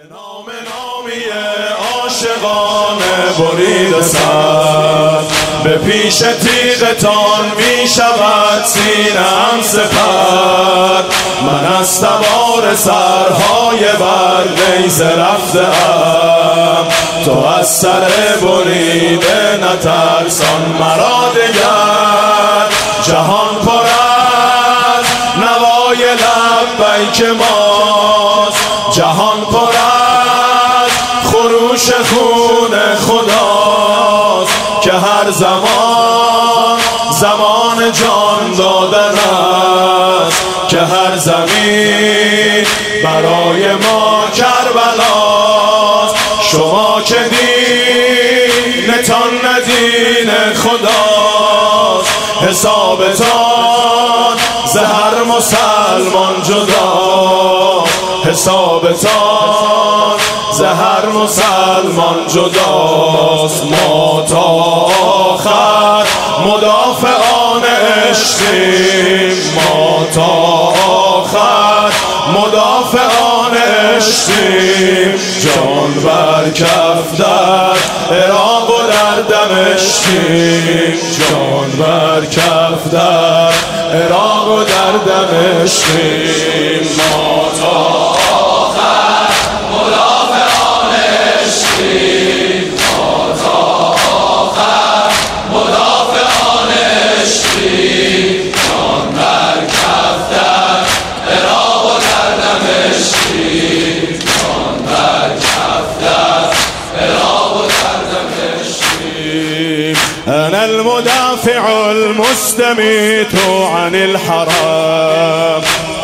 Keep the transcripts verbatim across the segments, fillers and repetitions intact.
نام نامی عاشقانه برید سر به پیش تیغتان می شود سینه‌ام سپر. من از تبار سرهای بر نیزه رفته‌ام، تو از سر بریده نترسان مرا دگر. جهان پر از نوای لبیک ماست، جهان پر از خروش خون خداست که هر زمان زمان جان دادن است، که هر زمین برای ما کربلاست. شما که دینتان ندین خداست، حسابتان ز هر مسلمان جدا، حسابتان ز هر مسلمان جداست. ما تا آخر مدافعان عشقیم، ما تا آخر مدافعان عشقیم. جان بر کف در عراق و در دمشقیم، جان بر کف در عراق و در دمشقیم. ما تا آخر مدافعان عشقیم، ما تا آخر مدافعان عشقیم. جان بر کف در عراق و در دمشقیم، جان بر کف در عراق و در دمشقیم. انا المدافع المستميت عن الحرام،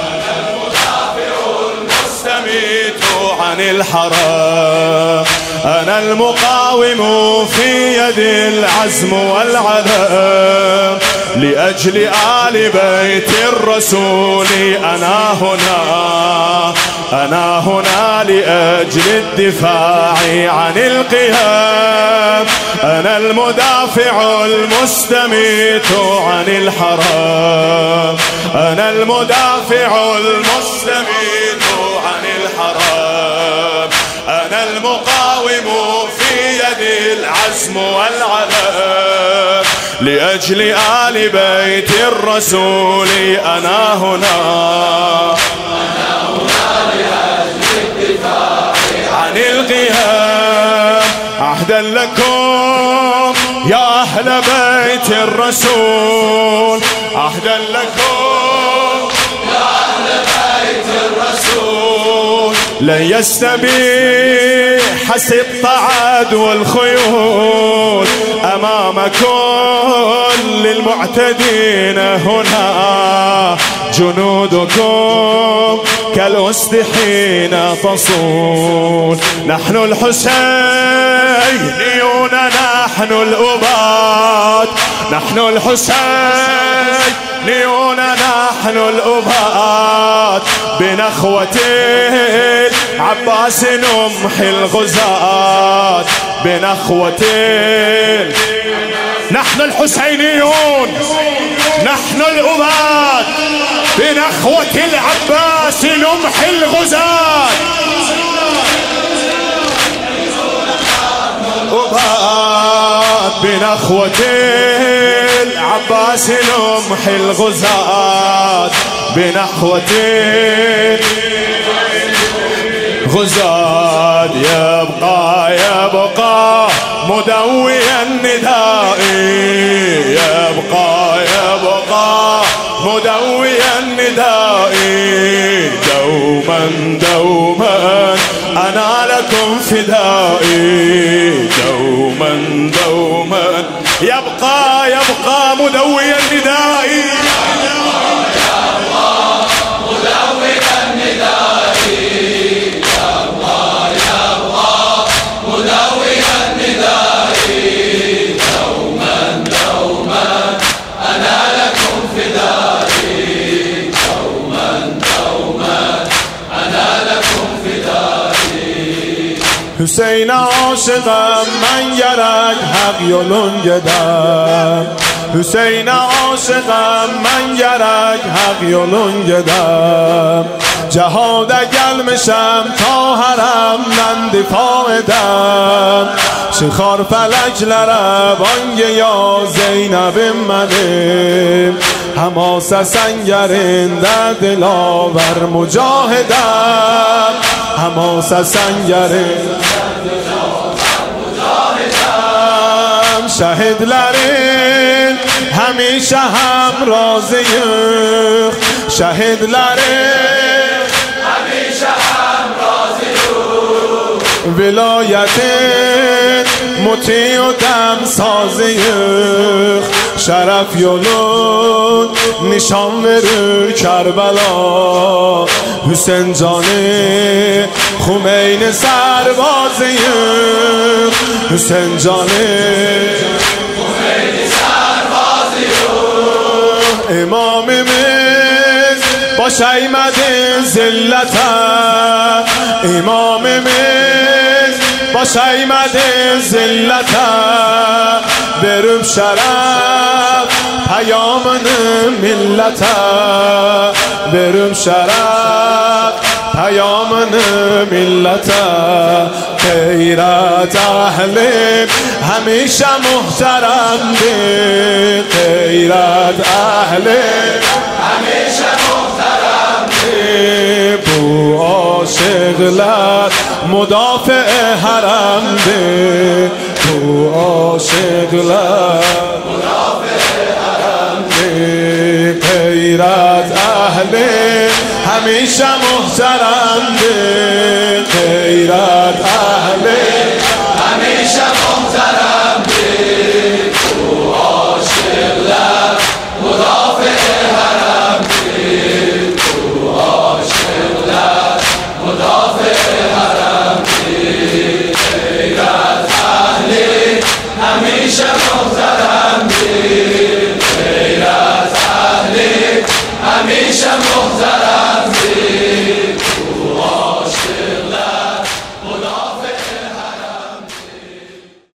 عن الحرام. أنا المقاوم في يد العزم والعلم، لأجل آل بيت الرسول أنا هنا، أنا هنا لأجل الدفاع عن القيام. أنا المدافع المستميت عن الحرام، أنا المدافع المستميت عن الحرام. أنا المقاوم في يد العزم والعلم، لأجل آل بيت الرسول أنا هنا، أنا هنا لأجل الدفاع عن القيام. عهدا لكم يا أهل بيت الرسول، عهدا لكم يا أهل بيت الرسول. لن يستبيح الصعد والخيول أمام كل المعتدين. هنا جنودكم كالأسد حين تصول. نحن الحسينيون نحن الأباد، نحن الحسينيون نحن الأباد. بنخوة العباس نمحي الغزاة، بنخوة. نحن الحسينيون نحن الأباد، بنخوة العباس نمحي الغزاة. أباد بنخوة العباس نمحي الغزاة، بنخوة غزاة. يبقى يبقى مدوي النداء، يبقى يبقى مدوي النداء. دوما دوما أنا لكم فدائي، دوما دوما يبقى يبقى مدوي النداء، حسین عاشقم من گرک حق یولون گدم، حسین عاشقم من گرک حق یولون گدم. جهاد گلمشم تا حرم دفاع دم چخار فلک لربانگ یا زینب منه حماس سنگرین در دلاور مجاهدم حماس سنگرین شهد لرین همیشه هم رازی شهد لرین همیشه هم رازی ولایت مطیع و دم سازی شرف یولون نشان ورو کربلا حسین جان خمین سربازی حسین جان خمین سربازی امام من با شیمد زلت امام من با شیمد زلت برم شرف پیامن ملت برم شرف پیامن ملت غیرت اهل همیشه محترم به غیرت اهل همیشه محترم به بو عاشقلر مدافع حرم به بو عاشقلر مدافع حرم به غیرت اهل همیشه محترم به